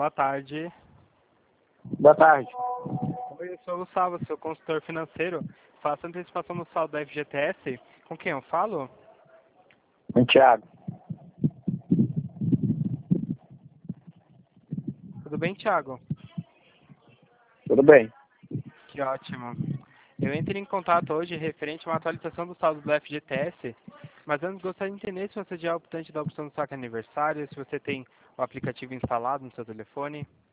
Boa tarde. Boa tarde. Oi, eu sou o Gustavo, seu consultor financeiro. Faço antecipação no saldo da FGTS. Com quem eu falo? Thiago. Tudo bem, Thiago? Tudo bem? Que ótimo. Eu entrei em contato hoje referente a uma atualização do saldo do FGTS, mas antes gostaria de entender se você já é optante da opção do saque aniversário, se você tem o aplicativo instalado no seu telefone.